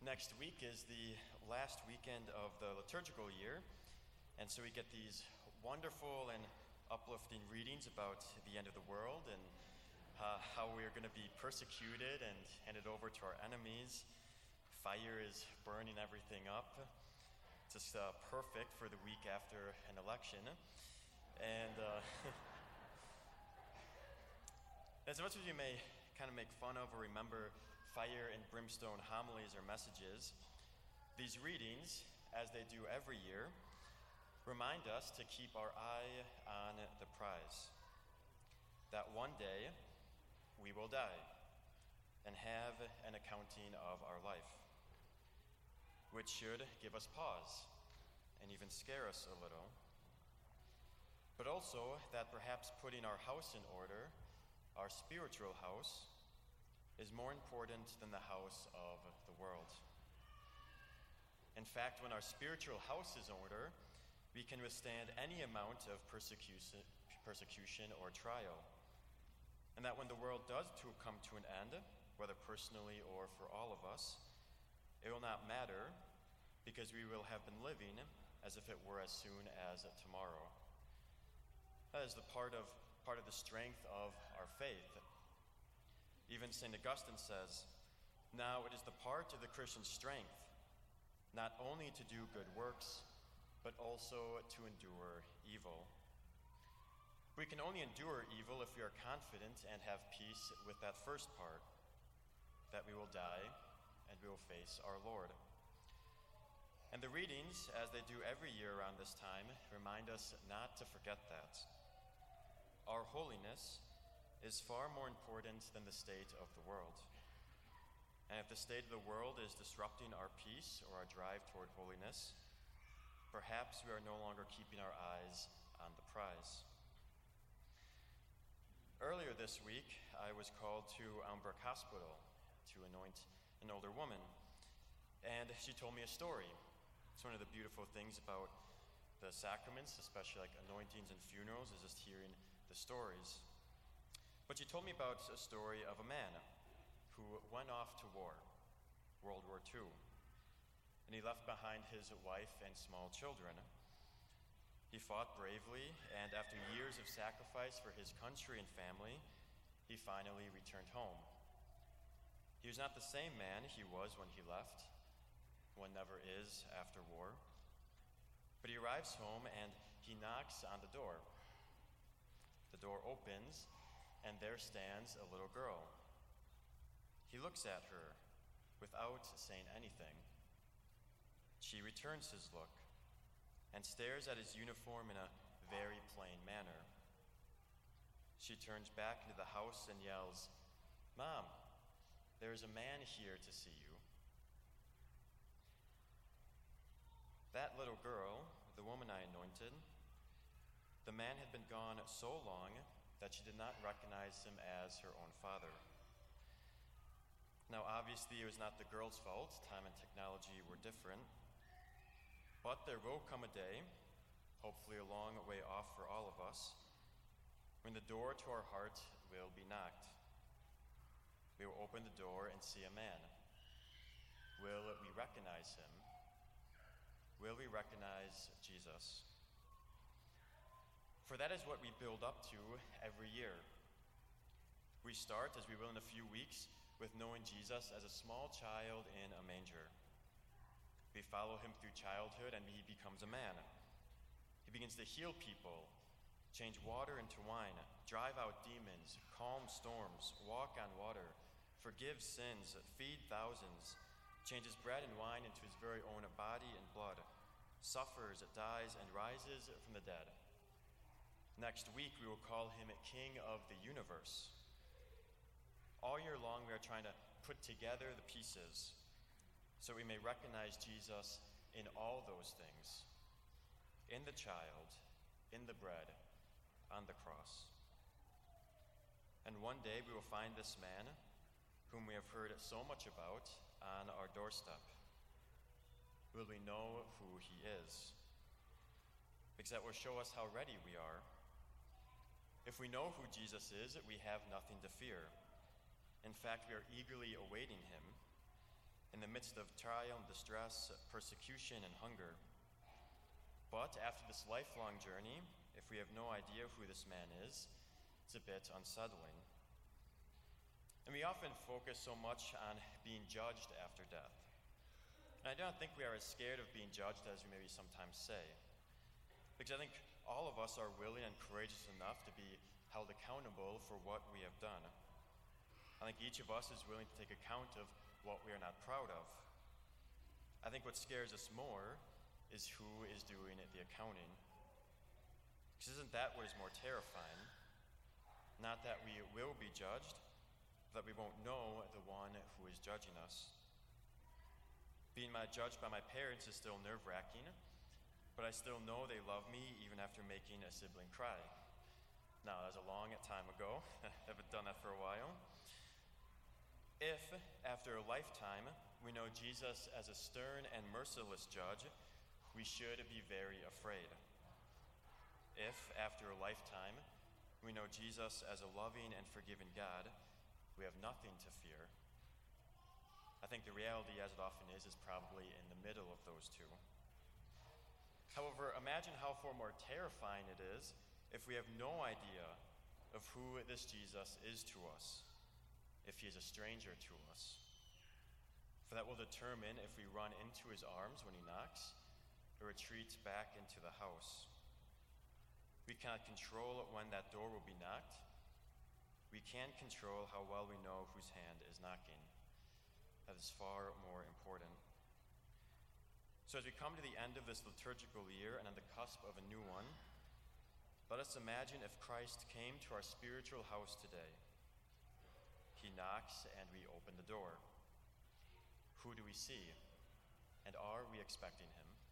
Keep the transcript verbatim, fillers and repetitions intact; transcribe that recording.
Next week is the last weekend of the liturgical year, and so we get these wonderful and uplifting readings about the end of the world and uh, how we are going to be persecuted and handed over to our enemies. Fire is burning everything up. Just uh, perfect for the week after an election. And uh, as much as you may kind of make fun of or remember fire and brimstone homilies or messages, these readings, as they do every year, remind us to keep our eye on the prize. That one day we will die and have an accounting of our life, which should give us pause and even scare us a little. But also that perhaps putting our house in order, our spiritual house, is more important than the house of the world. In fact, when our spiritual house is in order, we can withstand any amount of persecution, persecution or trial. And that when the world does to come to an end, whether personally or for all of us, it will not matter because we will have been living as if it were as soon as tomorrow. That is the part of part of the strength of our faith. Even Saint Augustine says, "Now it is the part of the Christian strength, not only to do good works, but also to endure evil." We can only endure evil if we are confident and have peace with that first part, that we will die and we will face our Lord. And the readings, as they do every year around this time, remind us not to forget that. Our holiness is far more important than the state of the world. And if the state of the world is disrupting our peace or our drive toward holiness, perhaps we are no longer keeping our eyes on the prize. Earlier this week, I was called to Elmbrook Hospital to anoint an older woman, and she told me a story. It's one of the beautiful things about the sacraments, especially like anointings and funerals, is just hearing the stories. But she told me about a story of a man who went off to war, World War Two, and he left behind his wife and small children. He fought bravely, and after years of sacrifice for his country and family, he finally returned home. He was not the same man he was when he left. One never is after war. But he arrives home and he knocks on the door. The door opens, and there stands a little girl. He looks at her without saying anything. She returns his look and stares at his uniform in a very plain manner. She turns back into the house and yells, "Mom, there is a man here to see you." That little girl, the woman I anointed, the man had been gone so long that she did not recognize him as her own father. Now, obviously, it was not the girl's fault. Time and technology were different. But there will come a day, hopefully a long way off for all of us, when the door to our heart will be knocked. We will open the door and see a man. Will we recognize him? Will we recognize Jesus? For that is what we build up to every year. We start, as we will in a few weeks, with knowing Jesus as a small child in a manger. We follow him through childhood and he becomes a man. He begins to heal people, change water into wine, drive out demons, calm storms, walk on water, forgive sins, feed thousands, changes bread and wine into his very own body and blood, suffers, dies, and rises from the dead. Next week, we will call him King of the universe. All year long, we are trying to put together the pieces so we may recognize Jesus in all those things, in the child, in the bread, on the cross. And one day, we will find this man, whom we have heard so much about, on our doorstep. Will we know who he is? Because that will show us how ready we are. If we know who Jesus is, we have nothing to fear. In fact, we are eagerly awaiting him. In the midst midst of trial and distress, persecution and hunger. But after this lifelong journey, if we have no idea who this man is, it's a bit unsettling. And we often focus so much on being judged after death. And I don't think we are as scared of being judged as we maybe sometimes say. Because I think all of us are willing and courageous enough to be held accountable for what we have done. I think each of us is willing to take account of what we are not proud of. I think what scares us more is who is doing the accounting. Because isn't that what is more terrifying? Not that we will be judged, but that we won't know the one who is judging us. Being judged by my parents is still nerve-wracking, but I still know they love me even after making a sibling cry. Now, that was a long time ago. I haven't done that for a while. If, after a lifetime, we know Jesus as a stern and merciless judge, we should be very afraid. If, after a lifetime, we know Jesus as a loving and forgiving God, we have nothing to fear. I think the reality, as it often is, is probably in the middle of those two. However, imagine how far more terrifying it is if we have no idea of who this Jesus is to us, if he is a stranger to us. For that will determine if we run into his arms when he knocks or retreat back into the house. We cannot control when that door will be knocked. We can control how well we know whose hand is knocking. That is far more important. So as we come to the end of this liturgical year and on the cusp of a new one, let us imagine if Christ came to our spiritual house today. He knocks and we open the door. Who do we see? And are we expecting him?